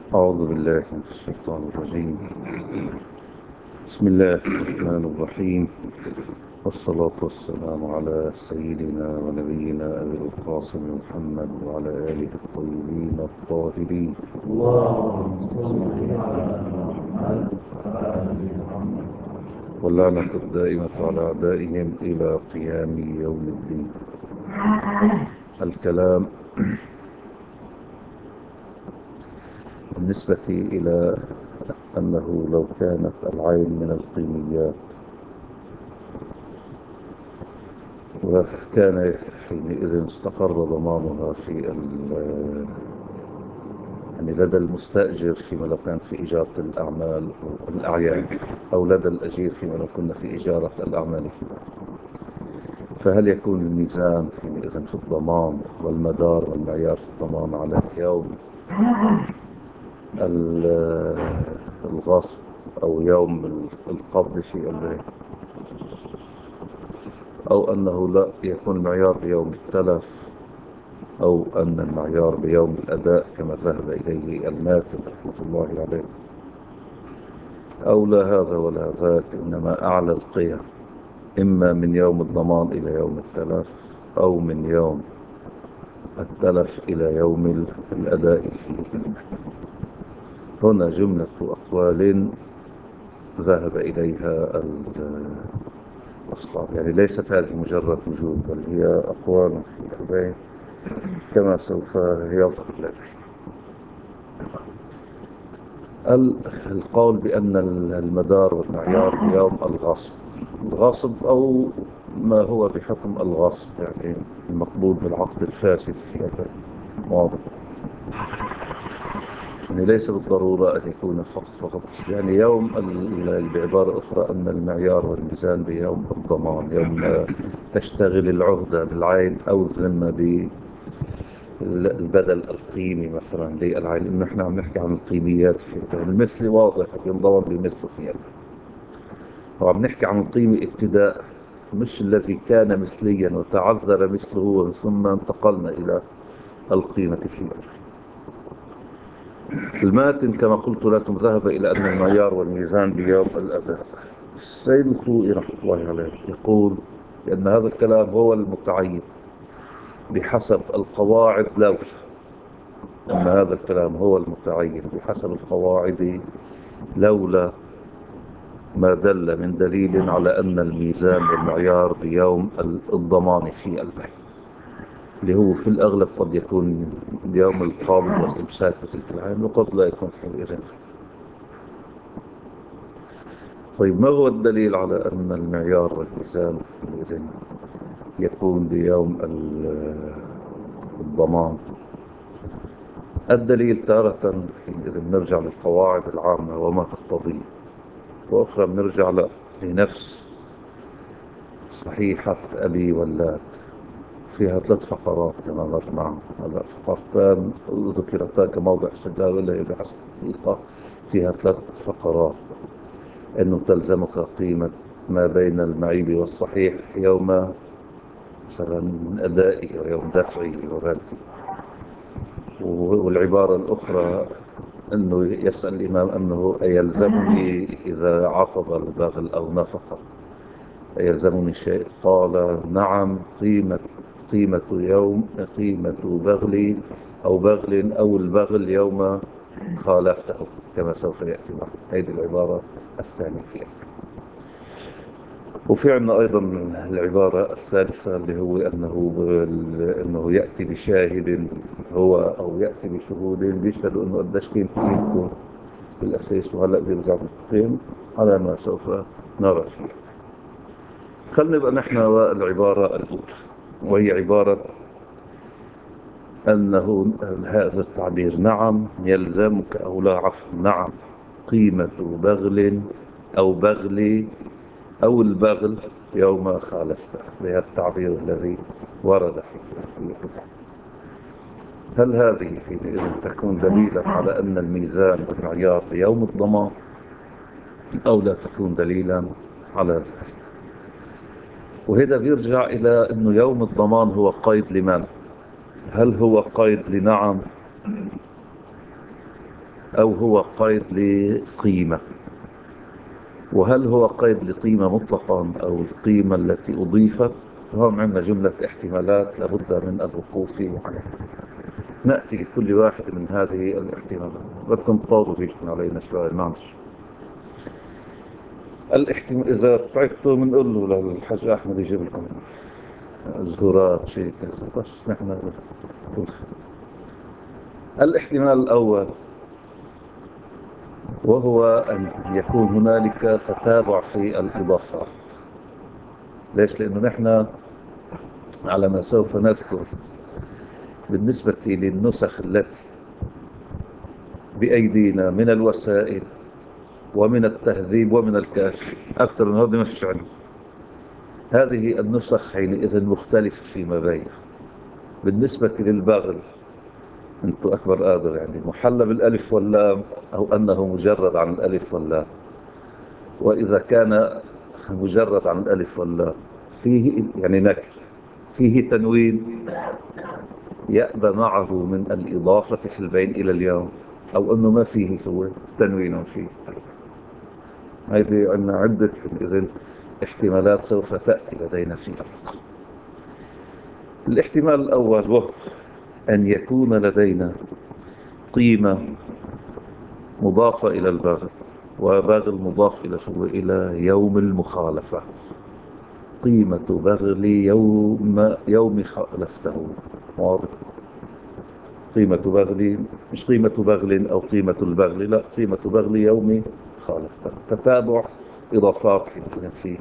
أعوذ بالله من الشيطان الرجيم. بسم الله الرحمن الرحيم، والصلاة والسلام على سيدنا ونبينا أبي القاسم محمد وعلى آله الطيبين الطاهرين. اللهم صل على محمد وعلى آل محمد. واللعنة الدائمة على أعدائهم إلى قيام يوم الدين. الكلام بالنسبة إلى أنه لو كانت العين من القيميات وكان حينئذ استقر ضمانها يعني لدى المستأجر فيما لو كان في إجارة الأعمال أو الأعيان، أو لدى الأجير فيما لو كنا في إجارة الأعمال، فهل يكون الميزان حينئذ في الضمان والمدار والمعيار في الضمان على يوم الغصب أو يوم القبض في البيت، أو أنه لا يكون المعيار بيوم التلف، أو أن المعيار بيوم الأداء كما ذهب إليه الماتن رحمة الله عليه، أو لا هذا ولا ذاك، إنما أعلى القيم إما من يوم الضمان إلى يوم التلف، أو من يوم التلف إلى يوم الأداء فيه. هنا جملة أقوال ذهب إليها الأصحاب، يعني ليست هذه مجرد وجود، بل هي أقوال في البيت كما سوف يظهر لك. القول بأن المدار والمعيار بيوم الغاصب أو ما هو بحكم الغاصب، يعني المقبول بالعقد الفاسد في هذا واضح، يعني ليس بالضرورة أن يكون فقط يعني يوم بعبارة أخرى أن المعيار والميزان بيوم الضمان، يوم تشتغل العهدة بالعين أو الذمة البدل القيمي مثلا للعين، إنه إحنا عم نحكي عن القيميات في المثل واضح ينضبط بمثله فيها، وعم نحكي عن القيمة ابتداء، مش الذي كان مثليا وتعذر مثله ثم انتقلنا إلى القيمة فيها. الماتن كما قلت لكم ذهب إلى أن المعيار والميزان بيوم الأداء. السيد الخوئي رحمة الله عليه يقول بأن هذا الكلام هو المتعين بحسب القواعد، أن هذا الكلام هو المتعين بحسب القواعد لولا ما دل من دليل على أن الميزان والمعيار بيوم الضمان في البيع، اللي هو في الأغلب قد يكون يوم القابض والإمساك بتلك العين، وقد لا يكون حينئذ. طيب ما هو الدليل على أن المعيار والميزان حينئذ يكون بيوم الضمان؟ الدليل تارة حينئذ نرجع للقواعد العامة وما تقتضيه، وأخرى نرجع لنفس صحيحة أبي ولاد، فيها 3 فقرات كما مر معنا. هلا فقرتان ذكرتا كموضع استدلال، ولا بحسب الحقيقة فيها 3 فقرات. أنه تلزمك قيمة ما بين المعيب والصحيح يوم مثلا أدائه ويوم دفعه وبذله. والعبارة الأخرى أنه يسأل الإمام أنه أيلزمني إذا عقب البغل أو نفقه يلزمني شيء؟ قال نعم، قيمة بغلي أو بغل أو البغل يوم خالفته، كما سوف يأتي معه. هذه العبارة الثانية فيها. وفي عندنا أيضا العبارة الثالثة اللي هو أنه يأتي بشاهد هو، أو يأتي بشهود بيشهدوا أنه قديش قيمته بالأساس، وهلأ بيرجع بالقيم على ما سوف نرى فيه. خلنا نبقى نحن العبارة الأولى، وهي عبارة أنه هذا التعبير نعم يلزمك، أو لا عفوا، نعم قيمة بغل أو بغلي أو البغل يوم خالفته، بهذا التعبير الذي ورد فيه. هل هذه حينئذ تكون دليلا على أن الميزان والمعيار يوم الضمان، أو لا تكون دليلا على ذلك؟ وهذا بيرجع إلى أنه يوم الضمان هو قيد لمن؟ هل هو قيد لنعم أو هو قيد لقيمة. وهل هو قيد لقيمة مطلقا أو القيمة التي أضيفت؟ فهم عندنا جملة احتمالات لابد من الوقوف عليها. نأتي لكل واحد من هذه الاحتمالات. بدكم تطوروا بيكم علينا شوية معلش. إذا تعبتوا بنقول له للحاج أحمد يجيب لكم زهورات شيء كذا، بس نحن الاحتمال الأول وهو أن يكون هنالك تتابع في الإضافات. ليش؟ لأنه نحن على ما سوف نذكر بالنسبة للنسخ التي بأيدينا من الوسائل ومن التهذيب ومن الكاشف أكثر من هذا ما فيش عندنا. هذه النسخ حينئذ مختلفة فيما بينها. بالنسبة للبغل أنتم أكبر قادر، يعني محلى بالألف واللام أو أنه مجرد عن الألف واللام. وإذا كان مجرد عن الألف واللام فيه يعني نكر، فيه تنوين يأبى معه من الإضافة في البين إلى اليوم، أو أنه ما فيه هو تنوين فيه. هذه عندنا عدة إذن احتمالات سوف تأتي لدينا فيها. الاحتمال الأول وهو أن يكون لدينا قيمة مضافة إلى البغل، وبغل مضاف إلى يوم المخالفة. قيمة بغل يوم خالفته. واضح؟ قيمة بغل، مش قيمة بغل أو قيمة البغل، لا، قيمة بغل يوم خالفته. تتابع إضافات فيه.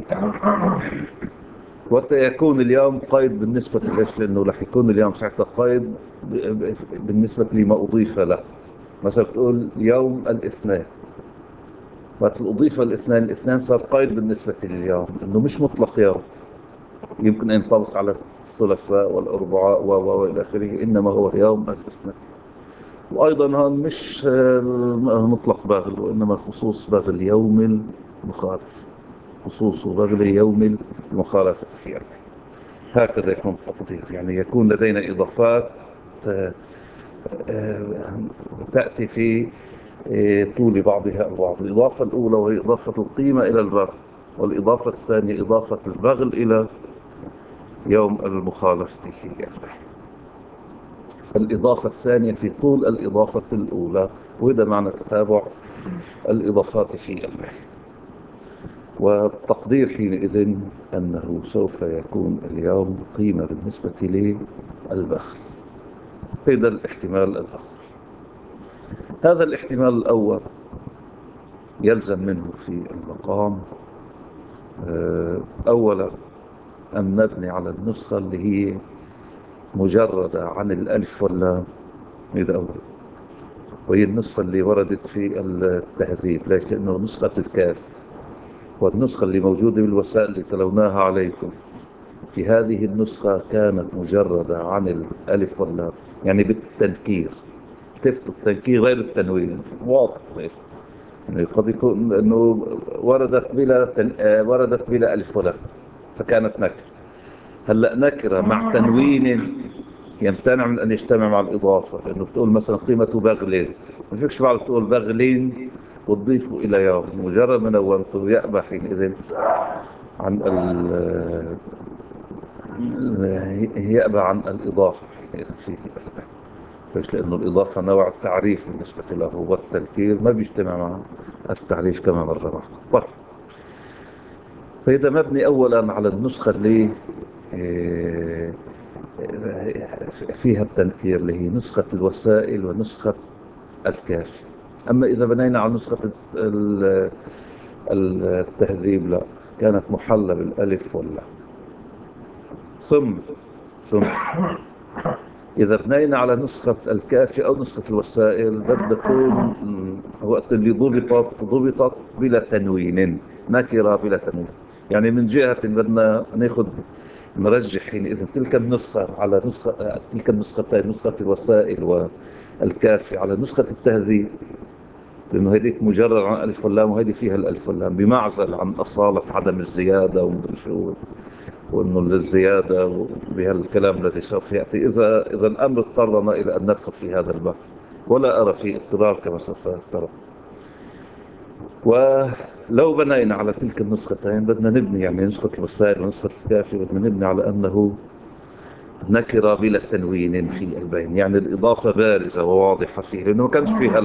ويكون اليوم قيد بالنسبة ليش؟ لأنه رح يكون اليوم ساعتها قيد بالنسبة لما أضيف له. مثلا تقول يوم الاثنين، وقت الأضيف الاثنين صار قيد بالنسبة لليوم، إنه مش مطلق يوم يمكن أن ينطبق على الثلاثاء والأربعاء وإلى آخره، إنما هو يوم الاثنين. وأيضا هون مش مطلق باغل، وإنما خصوص باغل يوم المخالف، خصوص باغل يوم المخالفة فيه. هكذا يكون التقدير، يعني يكون لدينا إضافات تأتي في طول بعضها البعض. الإضافة الأولى وهي إضافة القيمة إلى البغل، والإضافة الثانية إضافة البغل إلى يوم المخالفة فيه. الإضافة الثانية في طول الإضافة الأولى، وهذا معنى تتابع الإضافات في البحث. والتقدير حينئذ أنه سوف يكون اليوم قيمة بالنسبة للبخل. هذا الاحتمال الأول. هذا الاحتمال الأول يلزم منه في المقام أولا أن نبني على النسخة اللي هي مجردة عن الألف واللام. هذا أولا، وهي النسخة اللي وردت في التهذيب. ليش؟ لأنه نسخة الكاف والنسخة اللي موجودة بالوسائل اللي تلوناها عليكم، في هذه النسخة كانت مجردة عن الألف واللام، يعني بالتنكير. شفتوا التنكير غير التنوين، واضح. يعني قد يكون أنه وردت بلا ألف ولام فكانت نكرة. هلأ نكرة مع تنوين يمتنع من أن يجتمع مع الإضافة، لأنه بتقول مثلا قيمة بغل، ما فيكش بعد تقول بغلين وتضيفه إلى يوم. مجرد من نونته يأبى حينئذ عن يأبى عن الإضافة فيه. ليش؟ لأنه الإضافة نوع التعريف بالنسبة له، والتذكير ما بيجتمع مع التعريف كما مر معنا. طيب، فإذا مبني أولا على النسخة اللي فيها التنكير اللي هي نسخة الوسائل ونسخة الكاف. أما إذا بنينا على نسخة التهذيب لا، كانت محلة بالألف واللام. ثم إذا بنينا على نسخة الكافي أو نسخة الوسائل بدها تكون وقت اللي ضبطت بلا تنوين، نكرة بلا تنوين. يعني من جهة بدنا نرجح حينئذ تلك النسخة على تلك النسختين، نسخة الوسائل والكافي على نسخة التهذيب، لأنه هذيك مجرد عن ألف واللام وهذه فيها الألف واللام، بمعزل عن أصالة عدم الزيادة ومدري شو، وأنه الزيادة بهالكلام الذي سوف يأتي إذا الأمر اضطرنا إلى أن ندخل في هذا البحث. ولا أرى فيه اضطرار كما سوف ترى. ولو بنينا على تلك النسختين بدنا نبني يعني نسخة الوسائل ونسخة الكافي، بدنا نبني على أنه نكرة بلا تنوين في البين، يعني الإضافة بارزة وواضحة فيه، لأنه ما كانش فيها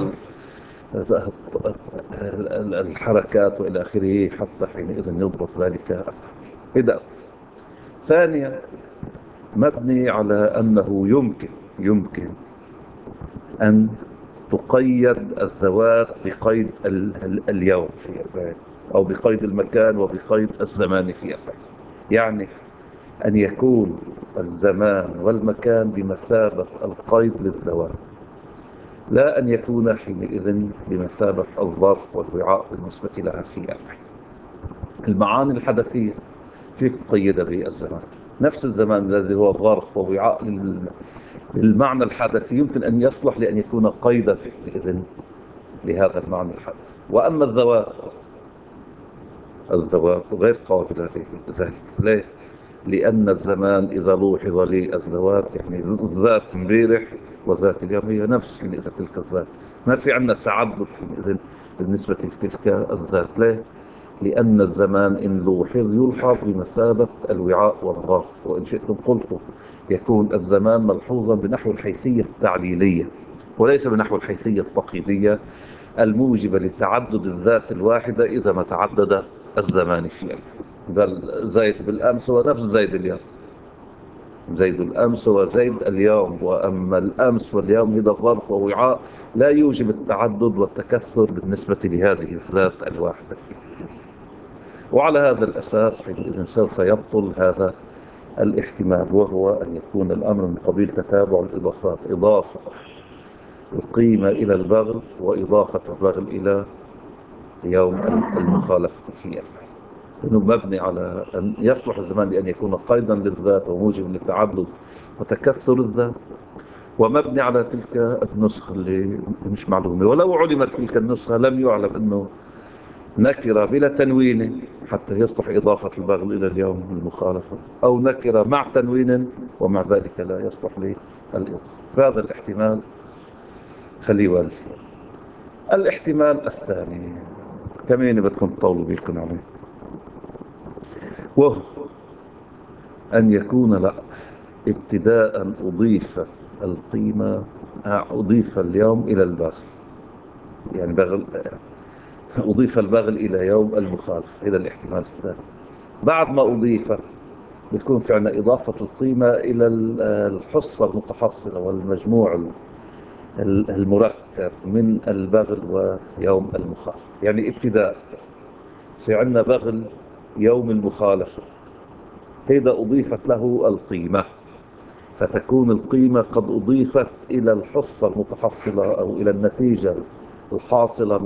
الحركات وإلى آخره حتى حينئذ يضبط ذلك. إذا ثانيا مبني على أنه يمكن أن تقيد الذوات بقيد اليوم في البين، أو بقيد المكان وبقيد الزمان في البين. يعني أن يكون الزمان والمكان بمثابة القيد للذوات، لا أن يكون حينئذ بمثابة الظرف والوعاء بالنسبة لها في البين. المعاني الحدثية فيك تقيدها بالزمان، نفس الزمان الذي هو ظرف ووعاء للمعنى الحدثي يمكن أن يصلح لأن يكون قيدا حينئذ لهذا المعنى الحدث. وأما الذوات غير قابلة لذلك. ليه؟ لأن الزمان إذا لوحظ للذوات يعني الذات امبارح وذات اليوم هي نفس إذا تلك الذات، ما في عندنا تعدد حينئذ بالنسبة لتلك الذات. ليه؟ لأن الزمان إن لوحظ يلحظ بمثابة الوعاء والظرف، وإن شئتم قلتم يكون الزمان ملحوظا بنحو الحيثية التعليلية وليس بنحو الحيثية التقييدية الموجبة لتعدد الذات الواحدة إذا ما تعدد الزمان فيها. بل زيد بالأمس هو نفس زيد اليوم، زيد الأمس هو زيد اليوم، وأما الأمس واليوم هذا ظرف ووعاء لا يوجب التعدد والتكثر بالنسبة لهذه الذات الواحدة فيه. وعلى هذا الأساس حينئذ سوف يبطل هذا الاحتمال، وهو أن يكون الأمر من قبيل تتابع الإضافات، إضافة القيمة إلى البغل وإضافة البغل إلى يوم المخالفة فيه، إنه مبني على أن يصلح الزمان لأن يكون قيدا للذات وموجب للتعدد وتكثر الذات، ومبني على تلك النسخة اللي مش معلومة. ولو علمت تلك النسخة لم يعلم أنه نكرة بلا تنوين حتى يصلح إضافة البغل إلى اليوم المخالفة، أو نكرة مع تنوين ومع ذلك لا يصلح للإضافة. هذا الاحتمال خليه والي. الاحتمال الثاني كمين بدكم تطولوا بيكم عليه، وهو أن يكون لا ابتداء أضيف اليوم إلى البغل، يعني أضيف البغل إلى يوم المخالف. هذا الاحتمال الثاني. بعد ما أضيف بتكون في عنا إضافة القيمة إلى الحصة المتحصلة والمجموع المركب من البغل ويوم المخالف. يعني ابتداء في عنا بغل يوم المخالفة، إذا أضيفت له القيمة فتكون القيمة قد أضيفت إلى الحصة المتحصلة أو إلى النتيجة الحاصلة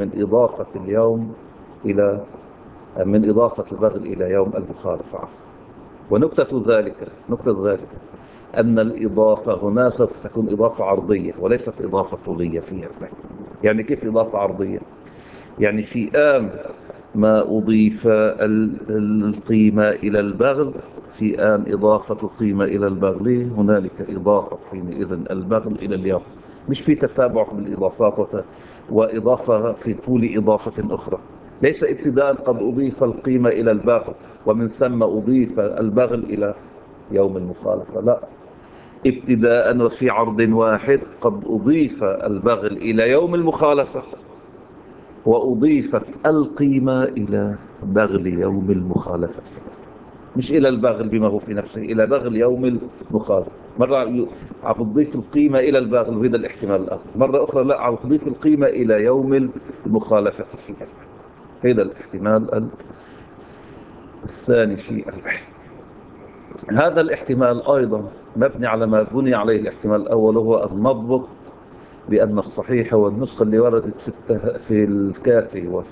من إضافة البغل إلى يوم المخالفة. ونكتة ذلك أن الإضافة هنا سوف تكون إضافة عرضية وليست إضافة طولية فيها. يعني كيف إضافة عرضية؟ يعني في آن ما أضيف القيمة إلى البغل، في آن إضافة القيمة إلى البغل هنالك إضافة حينئذ البغل إلى اليوم، مش في تتابع بالإضافات وإضافة في طول إضافة أخرى. ليس ابتداء قد أضيف القيمة إلى البغل ومن ثم أضيف البغل إلى يوم المخالفة، لا، ابتداء وفي عرض واحد قد أضيف البغل إلى يوم المخالفة وأضيفت القيمة إلى بغل يوم المخالفة، مش إلى البغل بما هو في نفسه، إلى بغل يوم المخالفة. مرة عم تضيف القيمة إلى البغل وهذا الاحتمال الآخر، مرة أخرى لا، عم تضيف القيمة إلى يوم المخالفة فيها. هذا الاحتمال الثاني في البحث. هذا الاحتمال أيضا مبني على ما بني عليه الاحتمال الأول، وهو أن نضبط بأن الصحيح هو النسخة اللي وردت في الكافي وفي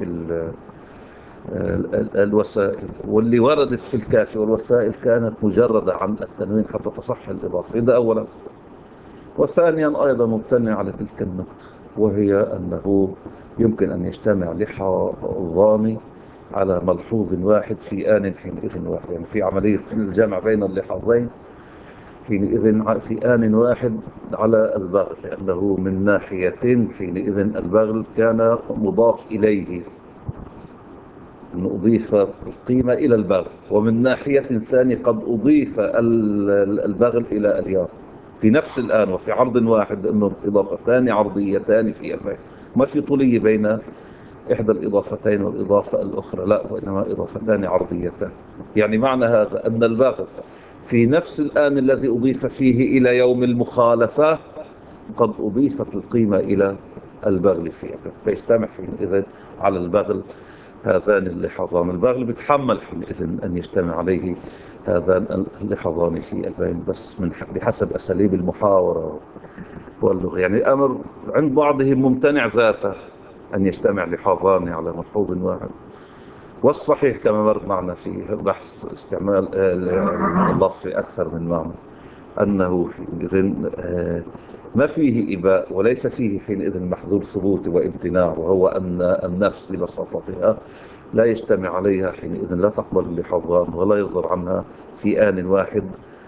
الوسائل، واللي وردت في الكافي والوسائل كانت مجردة عن التنوين حتى تصح الإضافة. هذا أولا. وثانيا أيضا مبتني على تلك النقطة، وهي أنه يمكن أن يجتمع لحاظان على ملحوظ واحد في آن حينئذ واحد، يعني في عملية الجمع بين اللحاظين حينئذ في آن واحد على البغل، لأنه من ناحية حينئذ البغل كان مضاف إليه، أنه أضيف القيمة إلى البغل، ومن ناحية ثانية قد أضيف البغل إلى الياء في نفس الآن وفي عرض واحد، أنه إضافتان عرضيتان في البغل، ما في طولية بين إحدى الإضافتين والإضافة الأخرى، لا، وإنما إضافتان عرضيتان. يعني معنى هذا أن البغل في نفس الآن الذي أضيف فيه إلى يوم المخالفة قد أضيفت القيمة إلى البغل فيه، فيجتمع حينئذ على البغل هذان اللحظان. البغل بيتحمل حينئذ أن يجتمع عليه هذان اللحظان في البين، بس بحسب أساليب المحاورة واللغة. يعني الأمر عند بعضهم ممتنع ذاته أن يجتمع لحظان على ملحوظ واحد، والصحيح كما مر معنا في بحث استعمال اللفظ في أكثر من معنى أنه حينئذ ما فيه إباء وليس فيه حينئذ محذور ثبوت وامتناع، وهو أن النفس لبساطتها لا يجتمع عليها حينئذ، لا تقبل اللحظان ولا يصدر عنها في آن واحد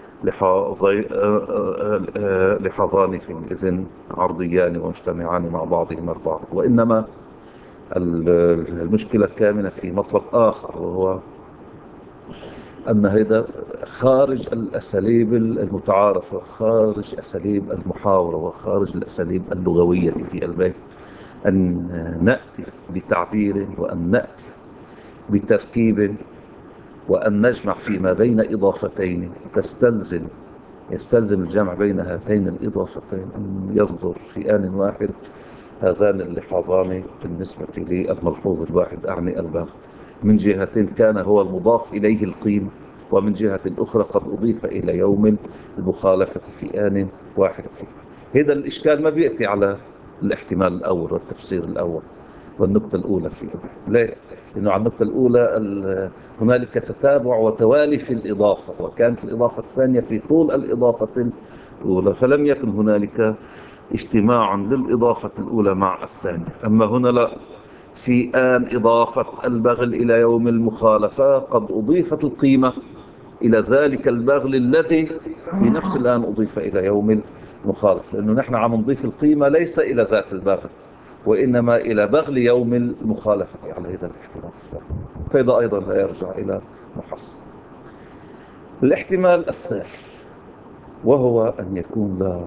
لحظان حينئذ عرضيان ومجتمعان مع بعضهما البعض، وإنما المشكلة كامنة في مطلب آخر، وهو أن هذا خارج الأساليب المتعارفة، خارج أساليب المحاورة، وخارج الأساليب اللغوية في البيت، أن نأتي بتعبير وأن نأتي بتركيب وأن نجمع فيما بين إضافتين يستلزم الجمع بين هاتين الإضافتين، أن يصدر في آن واحد هذان اللحظان بالنسبة للملحوظ الواحد، أعني البغل، من جهة كان هو المضاف إليه القيم، ومن جهة أخرى قد أضيف إلى يوم المخالفة في آن واحد فيه. هذا الإشكال ما بيأتي على الاحتمال الأول والتفسير الأول والنقطة الأولى فيه. ليه؟ لأنه على النقطة الأولى هنالك تتابع وتوالي في الإضافة، وكانت الإضافة الثانية في طول الإضافة الأولى، فلم يكن هنالك اجتماع للإضافة الأولى مع الثانية. أما هنا لا، في آن إضافة البغل إلى يوم المخالفة قد أضيفت القيمة إلى ذلك البغل الذي في نفس الآن أضيف إلى يوم المخالفة، لأنه نحن عم نضيف القيمة ليس إلى ذات البغل، وإنما إلى بغل يوم المخالفة على هذا الاحتمال الثاني، فإذا أيضا لا يرجع إلى محصل. الاحتمال الثالث وهو أن يكون لا،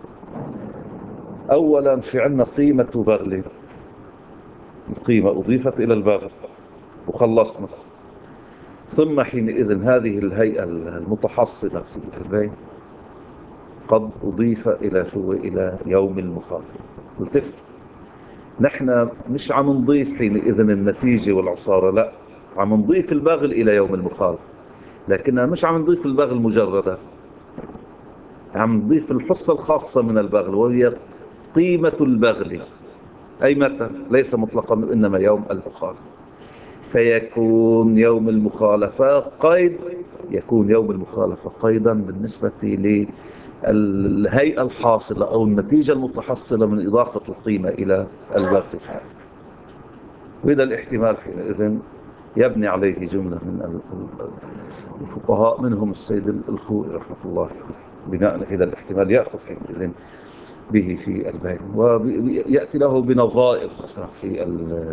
أولا في عنا قيمة بغل، القيمة أضيفت إلى البغل وخلصنا، ثم حينئذ هذه الهيئة المتحصلة في البين قد أضيف إلى يوم المخالفة. التفت، نحن مش عم نضيف حينئذ النتيجة والعصارة، لا، عم نضيف البغل إلى يوم المخالفة، لكننا مش عم نضيف البغل مجردا، عم نضيف الحصة الخاصة من البغل، وهي قيمة البغل، أي متى؟ ليس مطلقا، إنما يوم المخالفة. فيكون يوم المخالفة قيد، يكون يوم المخالفة قيدا بالنسبة للهيئة الحاصلة أو النتيجة المتحصلة من إضافة القيمة إلى البغل. وإذا الاحتمال حينئذ يبني عليه جملة من الفقهاء، منهم السيد الخوئي رحمة الله، بناء إذا الاحتمال يأخذ حينئذ به في البين، ويأتي له بنظائر مثلا في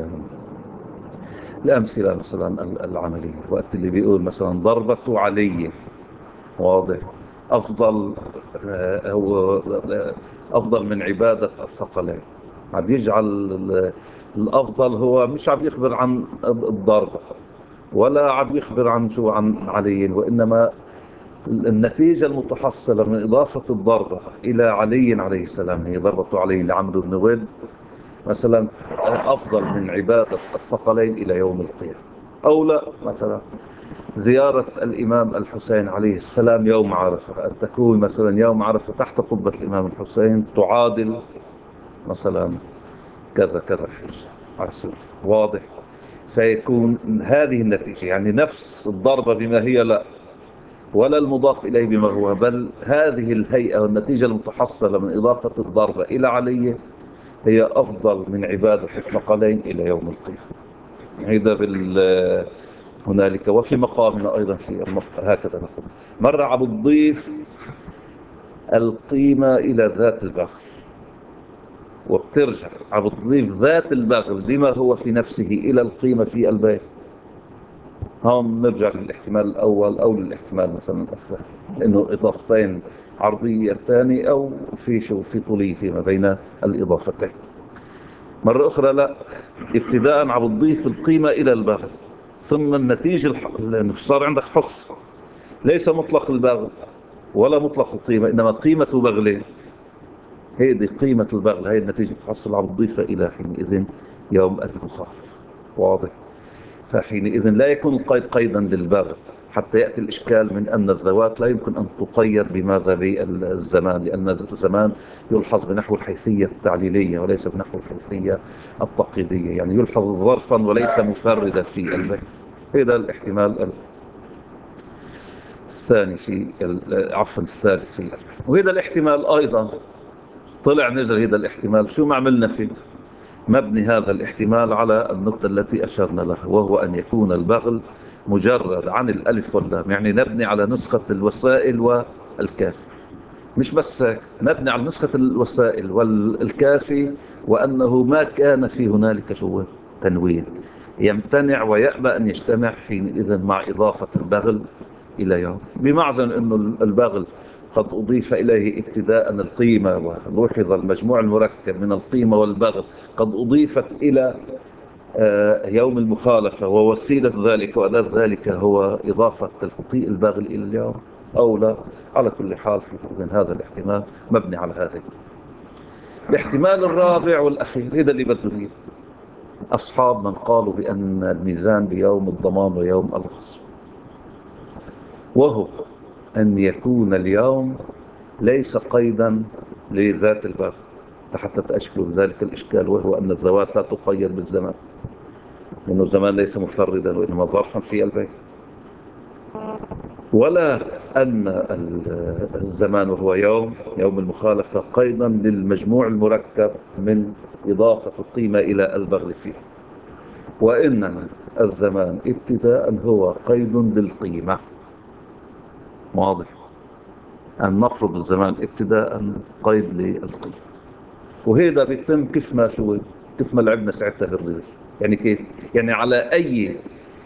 الأمثلة مثلا العملية، وقت اللي بيقول مثلا ضربة علي، واضح، هو أفضل من عبادة الثقلين، عم يجعل الأفضل هو مش عم يخبر عن الضربة ولا عم يخبر عن علي، وإنما النتيجة المتحصلة من إضافة الضربة إلى علي عليه السلام، هي ضربة علي لعمرو بن ود مثلا، أفضل من عبادة الثقلين إلى يوم القيامة. أو لا، مثلا زيارة الإمام الحسين عليه السلام يوم عرفة، أن تكون مثلا يوم عرفة تحت قبة الإمام الحسين تعادل مثلا كذا كذا حج، واضح. فيكون هذه النتيجة، يعني نفس الضربة بما هي، لا، ولا المضاف إليه بما هو، بل هذه الهيئة والنتيجة المتحصلة من إضافة الضربة إلى علي هي أفضل من عبادة الثقلين إلى يوم القيامة. هذا هنالك. وفي مقامنا أيضا في هكذا نقول مرة عم تضيف القيمة إلى ذات البغل، وبترجع عم بتضيف ذات البغل بما هو في نفسه إلى القيمة في البيع. هون نرجع للاحتمال الأول أو للاحتمال مثلا الثاني، لأنه إضافتين عرضيتان أو في طولية فيما بين الإضافتين. مرة أخرى لا، ابتداء عم بتضيف القيمة إلى البغل، ثم النتيجة لأنه صار عندك حص، ليس مطلق البغل ولا مطلق القيمة، إنما قيمة بغلين. هي دي قيمة البغل، هي النتيجة الحصل عم تضيفها إلى حينئذ يوم المخالف. واضح؟ فحينئذ لا يكون القيد قيدا للبغل، حتى يأتي الإشكال من أن الذوات لا يمكن أن تقيد بماذا بالزمان، لأن الزمان يلحظ بنحو الحيثية التعليلية وليس بنحو الحيثية التقييدية، يعني يلحظ ظرفا وليس مفردا في البيت. هذا الاحتمال الثاني في عفوا الثالث في البيت. وهذا الاحتمال أيضا طلع نزل، هذا الاحتمال شو ما عملنا فيه؟ مبني هذا الاحتمال على النقطة التي أشرنا لها، وهو أن يكون البغل مجرد عن الألف واللام، يعني نبني على نسخة الوسائل والكافي. مش بس نبني على نسخة الوسائل والكافي، وأنه ما كان في هنالك شو تنوين، يمتنع ويأبى أن يجتمع حينئذ مع إضافة البغل إلى يوم، بمعزن أنه البغل قد أضيف إليه ابتداء القيمة، ولوحظ المجموع المركب من القيمة والبغل قد أضيفت إلى يوم المخالفة، ووسيلة ذلك وأداة ذلك هو إضافة البغل إلى اليوم أو لا. على كل حال إذن هذا الاحتمال مبني على هذا. الاحتمال الرابع والأخير هذا اللي بده أصحاب من قالوا بأن الميزان بيوم الضمان ويوم الخصم، وهو أن يكون اليوم ليس قيدا لذات البغل، حتى تأشكلوا بذلك الإشكال، وهو أن الذوات لا تقيد بالزمان، لأنه الزمان ليس مفردا وإنما ظرفا في البيت، ولا أن الزمان وهو يوم المخالفة قيدا للمجموع المركب من إضافة القيمة إلى البغل فيه، وإنما الزمان ابتداء هو قيد للقيمة. واضح؟ أن نفرض الزمان ابتداء قيد للقيمة، وهذا بيتم كيف ما لعبنا ساعتها في الرياضة. يعني كيف؟ يعني على أي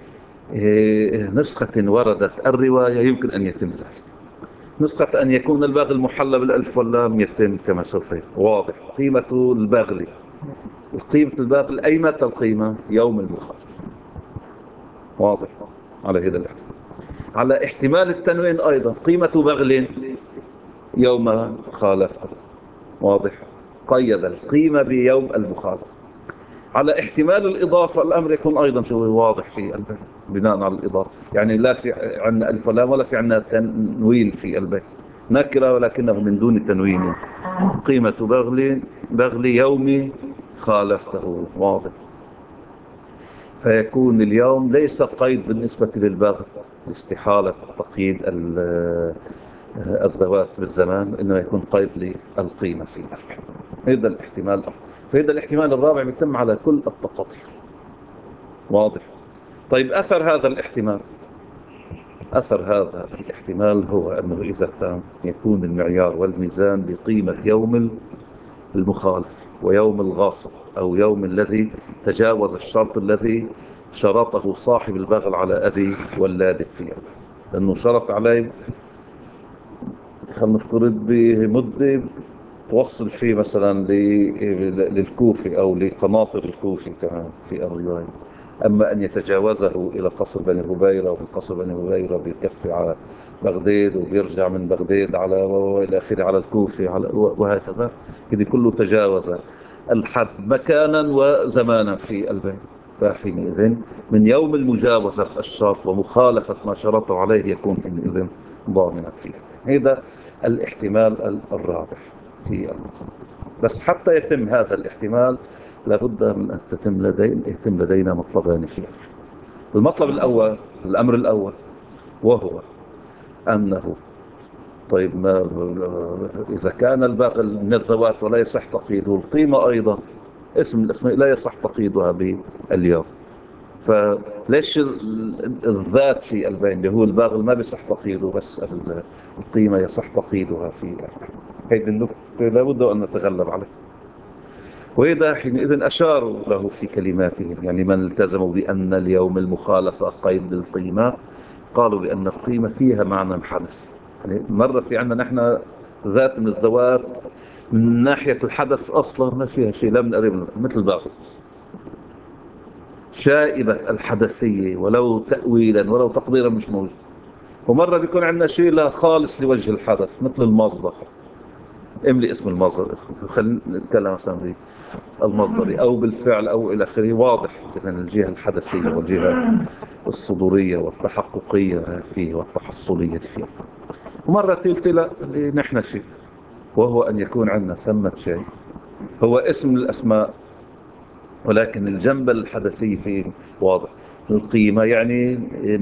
نسخة وردت الرواية يمكن أن يتم ذلك. نسخة أن يكون الباغل محلى بالألف واللام يتم كما سوف. واضح؟ قيمة الباغل، قيمة الباغل أي متى القيمة؟ يوم المخالف. واضح؟ على هذا الاحتمال. على احتمال التنوين أيضا قيمة باغل يوم خالفه. واضح؟ قيد القيمة بيوم المخالف. على احتمال الإضافة الأمر يكون أيضا واضح في البيت بناء على الإضافة، يعني لا في عندنا ألف ولام ولا في عندنا تنوين في البيت، نكرة ولكنه من دون تنوين. قيمة بغل يوم خالفته. واضح؟ فيكون اليوم ليس قيد بالنسبة للبغل لاستحالة تقييد الذوات بالزمان، إنه يكون قيد للقيمة في الأربع. هذا الاحتمال. فهذا الاحتمال الرابع بيتم على كل التقاطير. واضح؟ طيب أثر هذا الاحتمال هو أنه إذا تم يكون المعيار والميزان بقيمة يوم المخالف ويوم الغاصب أو يوم الذي تجاوز الشرط الذي شرطه صاحب البغل على أبي ولاد فيه، لأنه شرط عليه خلينا نفترض بمدة توصل فيه مثلا للكوفي أو لقناطر الكوفي كمان في الرواية، أما أن يتجاوزه إلى قصر بني هبيرة، وفي قصر بني هبيرة بيكفي على بغداد وبيرجع من بغداد على وإلى آخره على الكوفي وهكذا، كده كله تجاوز الحد مكانا وزمانا في البيت. فحينئذ من يوم المجاوزة الشرط ومخالفة ما شرطه عليه يكون حينئذ ضامنا فيه. هذا الاحتمال الرابع في المخالفة. بس حتى يتم هذا الاحتمال لابد من أن يتم لدينا مطلبان فيه. المطلب الأول، الأمر الأول، وهو أنه طيب ما إذا كان الباغل من الذوات ولا يصح تقييده، القيمة أيضا اسم الأسماء لا يصح تقييدها باليوم، ليش الذات في البين اللي هو الباغل ما بيصح تقييده، بس القيمة يصح تقييدها في البين. هذه النقطة لابد أن نتغلب عليها. وإذا حينئذ أشاروا له في كلماتهم، يعني من التزموا بأن اليوم المخالفة قيد للقيمة، قالوا بأن القيمة فيها معنى حدث. يعني مرة في عندنا نحن ذات من الذوات من ناحية الحدث أصلا ما فيها شيء، لا من قريب مثل الباغل، شائبة الحدثية ولو تأويلا ولو تقديرا مش موجود. ومرة بيكون عندنا شيء لا خالص لوجه الحدث مثل المصدر، املي اسم المصدر، خلينا نتكلم مثلا بالمصدري او بالفعل او الى اخره، واضح اذا الجهة الحدثية والجهة الصدورية والتحققية فيه والتحصلية فيه. ومرة قلت لا نحن شيء، وهو ان يكون عندنا ثمة شيء هو اسم من الاسماء، ولكن الجنب الحدثي فيه واضح. القيمة يعني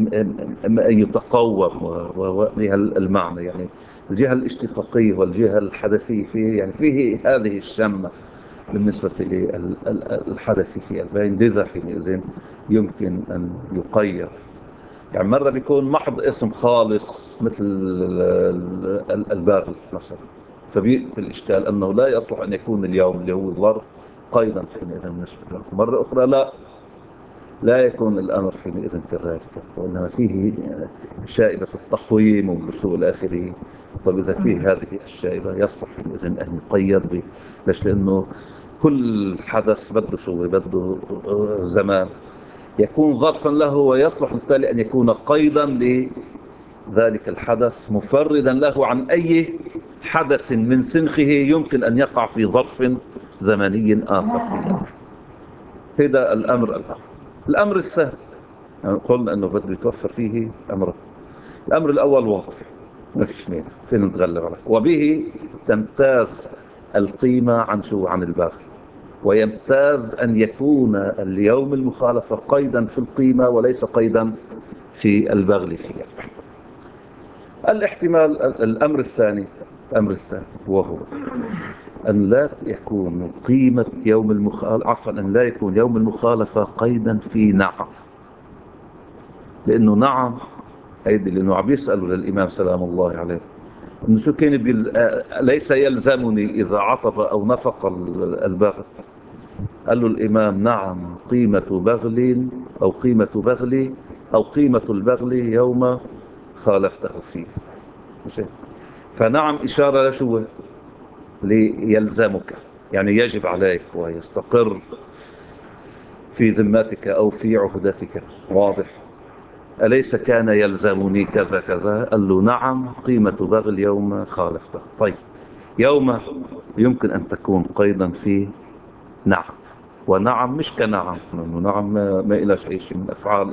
يتقوم وبها المعنى، يعني الجهة الاشتقاقية والجهة الحدثية فيه، يعني فيه هذه الشمة بالنسبة للحدث في البين، لذا حينئذ يمكن أن يقير. يعني مرة بيكون محض اسم خالص مثل الباغل مثلا، فبيأتي الإشكال أنه لا يصلح أن يكون اليوم اللي هو الظرف قيدا حينئذ بالنسبة له. مرة أخرى لا يكون الأمر حينئذ كذلك، وإنما فيه شائبة التقويم وسوء الآخره. طيب إذا فيه هذه الشائبة يصلح حينئذ أن يقيد به. ليش؟ لأنه كل حدث بده شو بده زمان يكون ظرفا له، ويصلح بالتالي أن يكون قيدا لذلك الحدث مفردا له عن أي حدث من سنخه يمكن أن يقع في ظرف زمني آخر فيه. هذا الأمر الأول. الأمر الثاني يعني قلنا أنه بده يتوفر فيه أمر. الأمر الأول واضح ما فيش مين فين نتغلب عليه، وبه تمتاز القيمة عن الباقي، ويمتاز أن يكون اليوم المخالفة قيدا في القيمة وليس قيدا في البغل فيها. الاحتمال الأمر الثاني وهو أن لا يكون قيمة يوم المخالفة، عفوا أن لا يكون يوم المخالفة قيدا في نعم. لأنه نعم هيدي لأنه عم يسألوا للإمام سلام الله عليه إنه شو كان ليس يلزمني إذا عطب أو نفق البغل. قال له الإمام نعم قيمة بغل أو قيمة بغلي أو قيمة البغل يوم خالفته فيه. فنعم إشارة لشو؟ ليلزمك، يعني يجب عليك ويستقر في ذمتك أو في عهدتك. واضح؟ أليس كان يلزمني كذا كذا؟ قال له نعم قيمة بغل يوم خالفته. طيب يوم يمكن أن تكون قيدا في نعم، ونعم مش كنعم، لأنه نعم ما إلاش أي شيء من أفعال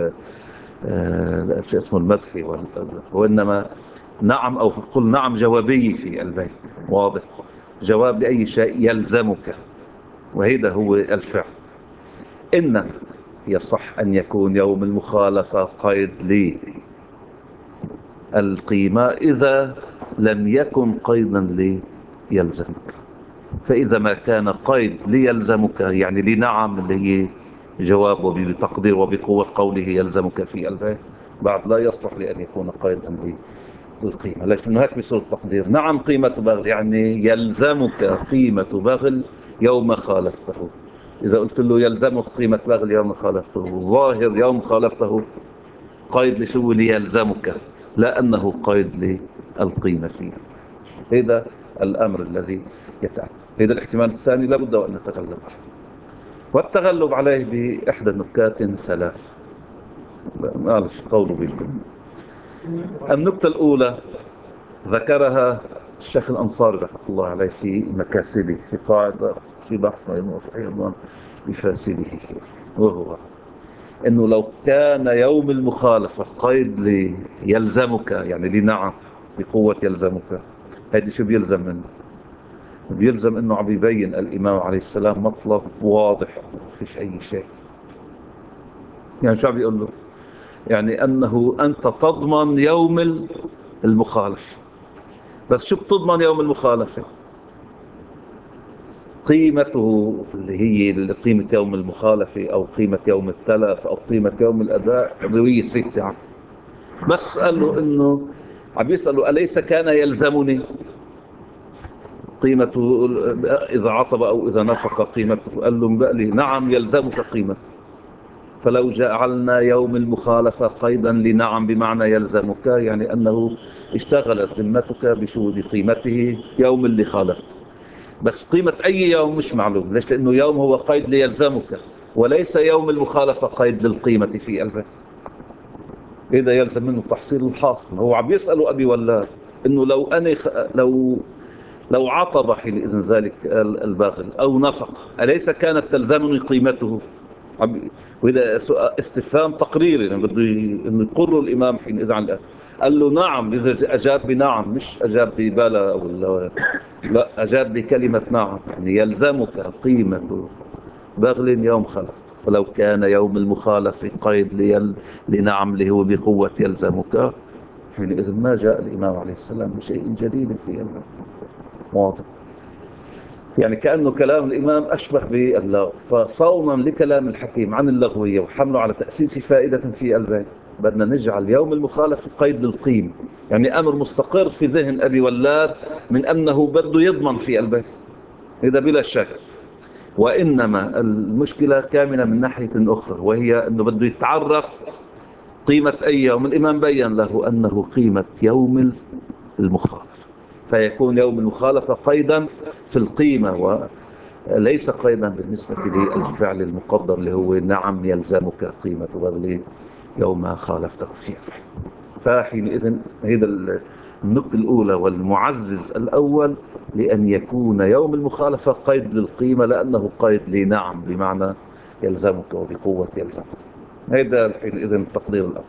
شيء اسمه المدح وإنما نعم أو قل نعم جوابي في البيت. واضح؟ جواب لأي شيء يلزمك، وهذا هو الفعل. إن يصح أن يكون يوم المخالفة قيد للقيمة إذا لم يكن قيدا ليلزمك. فإذا ما كان قيد ليلزمك يعني لنعم اللي هي جواب وبتقدير وبقوة قوله يلزمك في البيت، بعد لا يصلح لأن يكون قيدا للقيمة. ليش؟ من هيك بيصير التقدير نعم قيمة بغل يعني يلزمك قيمة بغل يوم خالفته. إذا قلت له يلزمك قيمة بغل يوم خالفته، ظاهر يوم خالفته قيد لشو؟ ليلزمك، لا أنه قيد للقيمة فيه. هذا الأمر الذي يتعب. هذا الاحتمال الثاني لابد أن نتغلب عليه، والتغلب عليه بإحدى النكات ثلاث. معلش قوله بالكم. النكتة الأولى ذكرها الشيخ الأنصاري رحمه الله عليه في مكاسبه، في قاعدة في بحث أيضا بفاسده، وهو أنه لو كان يوم المخالفة قيد يلزمك يعني لنعم بقوة يلزمك، هذه شو بيلزم منه؟ بيلزم أنه عم يبين الإمام عليه السلام مطلب واضح ما فيش أي شيء. يعني شو عم بيقول له؟ يعني أنه أنت تضمن يوم المخالفة، بس شو بتضمن يوم المخالفة؟ قيمته اللي هي قيمة يوم المخالفة أو قيمة يوم التلف أو قيمة يوم الأداء روية ستة عام. بس قال له إنه عم يسأله أليس كان يلزمني قيمته إذا عطب أو إذا نفق قيمته؟ قال له بقى نعم يلزمك قيمته. فلو جعلنا يوم المخالفة قيدا لنعم بمعنى يلزمك، يعني أنه اشتغلت ذمتك بشهود قيمته يوم اللي خالفت. بس قيمة أي يوم مش معلوم. ليش؟ لأنه يوم هو قيد ليلزمك، وليس يوم المخالفة قيد للقيمة في قلبه. إذا يلزم منه تحصيل الحاصل. هو عم يسأله أبي ولاد إنه لو أنا لو عطب حينئذ ذلك الباغل أو نفق، أليس كانت تلزمني قيمته؟ وإذا استفهام تقريري يعني بده إنه يقر الإمام حينئذ عن الآن. قال له نعم. إذا أجاب بنعم، مش أجاب ببلا أو لا، أجاب بكلمة نعم، يعني يلزمك قيمة بغل يوم خلف. ولو كان يوم المخالفة قيد لنعم اللي هو بقوة يلزمك، حينئذ ما جاء الإمام عليه السلام بشيء جديد في المعنى. واضح؟ يعني كأنه كلام الإمام أشبه باللغو، فصوما لكلام الحكيم عن اللغوية وحمله على تأسيس فائدة في قلبه بدنا نجعل يوم المخالفة قيد للقيم. يعني أمر مستقر في ذهن أبي ولاد من أنه بده يضمن في قلبه، هذا بلا شك. وإنما المشكلة كامنة من ناحية أخرى، وهي أنه بده يتعرف قيمة أي يوم. الإمام بيّن له أنه قيمة يوم المخالفة، فيكون يوم المخالفة قيدا في القيمة وليس قيدا بالنسبة للفعل المقدر اللي هو نعم يلزمك قيمة بغل يوم خالفته فيه. فحينئذ هذا النقطة الأولى والمعزز الأول لأن يكون يوم المخالفة قيد للقيمة، لأنه قيد لنعم بمعنى يلزمك وبقوة يلزمك. هذا حينئذ التقدير الأول.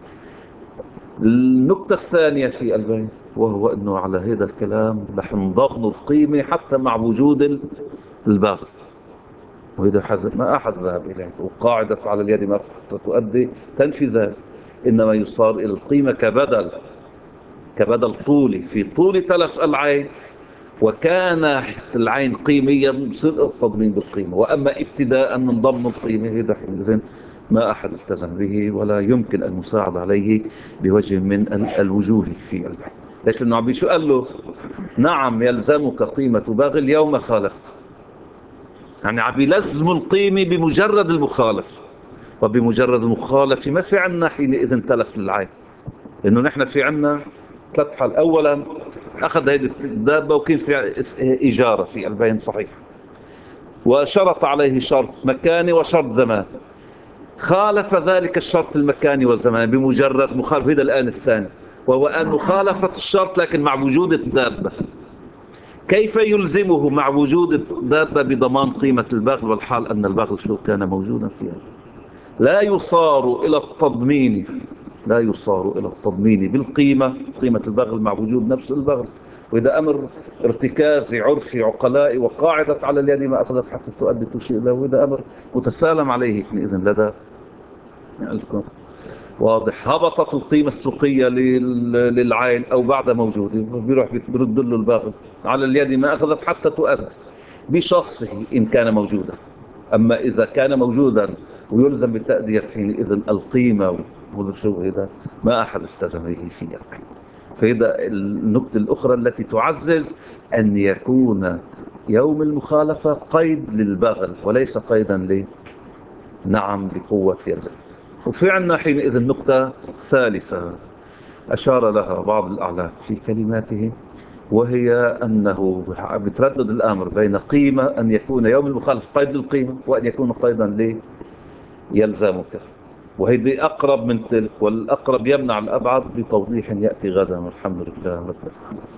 النقطة الثانية في البيت وهو أنه على هذا الكلام رح نضمن القيمة حتى مع وجود الباغي. وإذا ما أحد ذهب إليه، وقاعدة على اليد ما تؤدي تنفي ذلك. إنما يصار إلى القيمة كبدل طولي في طول تلف العين، وكان العين قيميا بصير التضمين بالقيمة. وأما ابتداء من ضمن القيمة هذا حينئذ ما أحد التزم به ولا يمكن أن نساعد عليه بوجه من الوجوه في البحث. ليش؟ لأنه عم شو قال له نعم يلزمك قيمة باغي اليوم خالفت، يعني عم يلزم القيمة بمجرد المخالف. وبمجرد المخالفة ما في عنا حينئذ تلف للعين، لأنه نحن في عنا ثلاث حال. أولا أخذ هذه الدابة وكان في إجارة في البين صحيح، وشرط عليه شرط مكاني وشرط زمان، خالف ذلك الشرط المكاني والزمان بمجرد مخالفة. هذا الآن الثاني، وهو أن مخالفة الشرط لكن مع وجود الدابة. كيف يلزمه مع وجود الدابة بضمان قيمة البغل والحال أن البغل شو كان موجودا فيها؟ لا يصار إلى التضمين، لا يصار إلى التضمين بالقيمة، قيمة البغل مع وجود نفس البغل. وإذا أمر ارتكازي عرفي عقلائي وقاعدة على اليد ما أخذت حتى تؤدي تشيء له، وإذا أمر متسالم عليه إذن لدى لكم واضح. هبطت القيمة السوقية للعين أو بعد موجوده، بيروح برد له البغل على اليد ما أخذت حتى تؤدي بشخصه إن كان موجودا. أما إذا كان موجودا ويلزم بالتأدية حينئذ القيمة والشو هذا ما أحد التزم به فيها. فإذا النقطة الأخرى التي تعزز أن يكون يوم المخالفة قيد للبغل وليس قيدا لنعم بقوة يلزم. وفي عنا حينئذ نقطة ثالثة أشار لها بعض الأعلام في كلماته، وهي أنه بتردد الأمر بين قيمة أن يكون يوم المخالفة قيد للقيمة وأن يكون قيدا ليلزمك. وهذه أقرب من تلك، والأقرب يمنع الأبعد بتوضيح يأتي غدا والحمد لله رب العالمين.